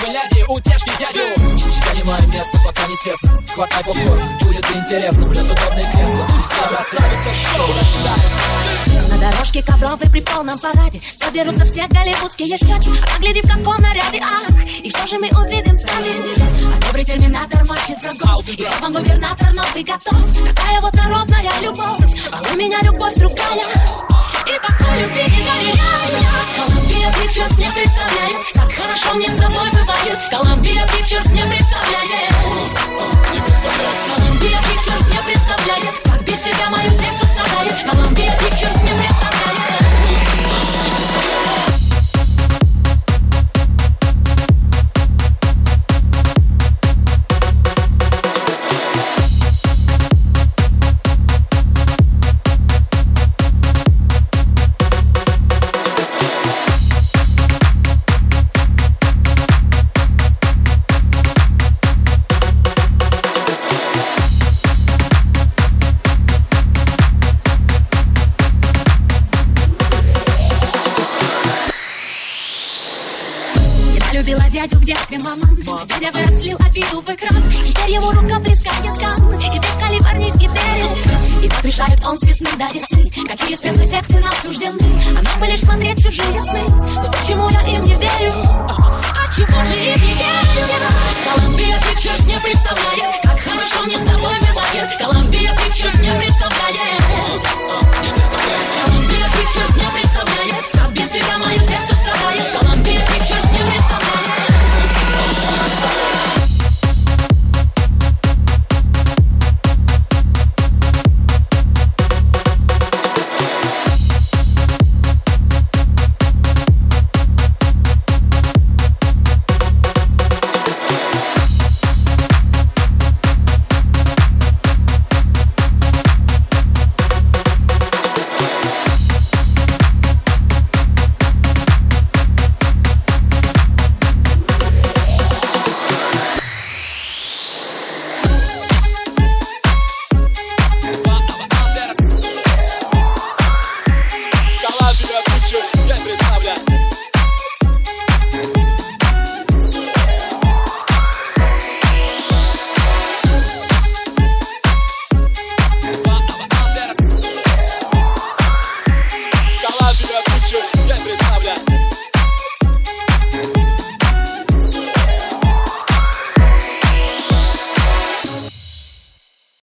ляди, утешки дядю. Занимай место, пока не тесно. Хватай попкорн, будет интересно. Плюс удобные кресла. Все расслабиться, шоу начинается. На дорожке ковровой при полном параде соберутся все голливудские щеки. А погляди, в каком наряде, ах, и что же мы увидим сзади? А добрый терминатор мочит врагов, и вам губернатор новый готов. Такая вот народная любовь, а у меня любовь другая. И такой любви не доверяю. Columbia Pictures не представляет, как хорошо мне с тобой бывает. Columbia Pictures не представляет. Columbia Pictures не представляет, как без тебя мое сердце страдает. Columbia Pictures не представляет. Любила дядю в детстве, мама. Дядя вырастил обиду в экран. Теперь его рука плескает ган. И весь калифорнийский берег. И вот решает он с весны до весны, какие спецэффекты нам суждены. А нам бы лишь смотреть чужие сны. Но почему я им не верю? А чего же им не верю? Columbia Pictures не представляет, как хорошо мне с тобой бывает. Columbia Pictures не представляет.